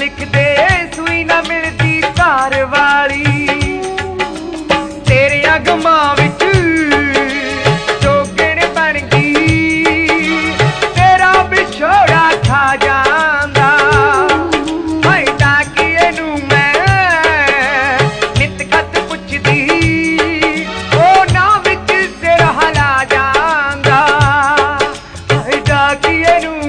लिखदे सूई ना मिलदी धार वाली तेरे अगमां विच जोगण बन गई तेरा विछोड़ा खा जांदा हाय डाकिए नूं मैं नित खत पुछदी ओ ना विच सिर हला जांदा हाय डाकिए नूं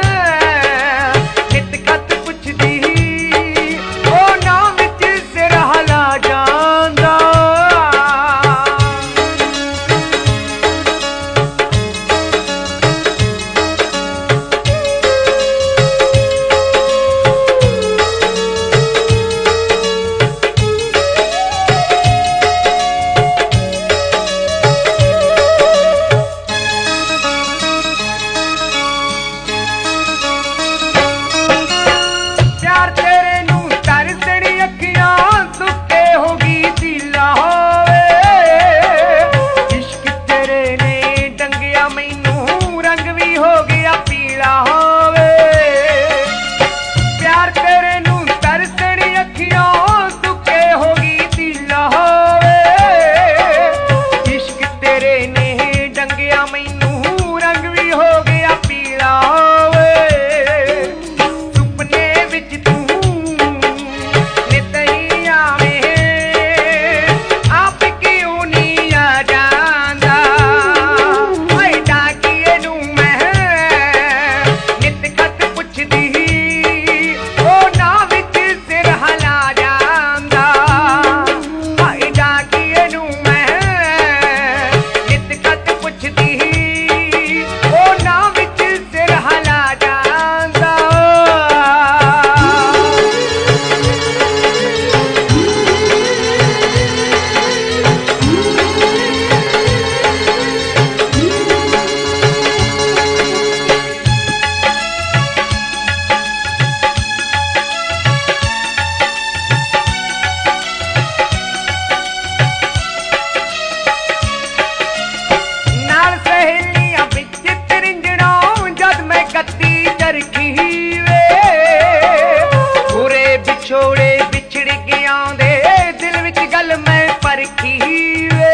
छोड़े बिछड़ गया दे दिल विच गल मैं परखी वे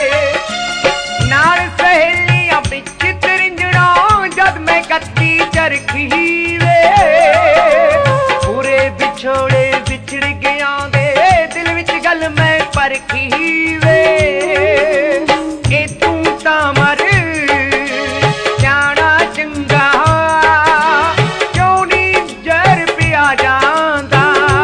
नाल सहेलियां बिच तरिंजणा जद मैं कत्ती चरखी वे पूरे बिछोड़े बिछड़ गया दे दिल विच गल मैं परखी वे ए तू तां मर जाना चंगा क्यों नी जर पिया जांदा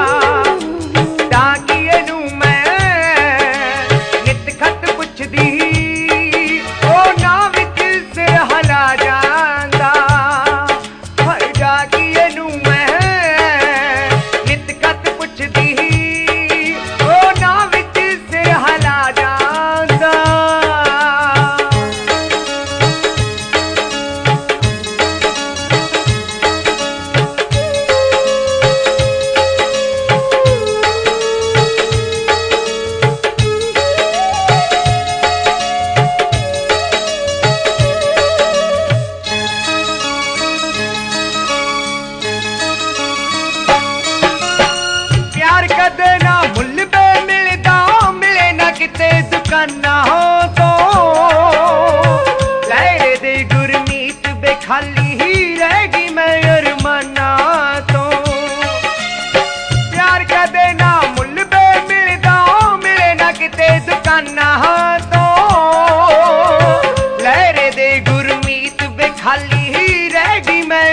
कदे ना मुल पे मिलदा मिले ना किते दुकाना हो तो लहरे दे गुरमीत बेखाली ही रह गई मैं अरमाना तो प्यार कदे ना मुल पे मिलदा मिले ना किते दुकाना हो तो लहरे दे गुरमीत बेखाली ही रह गई मैं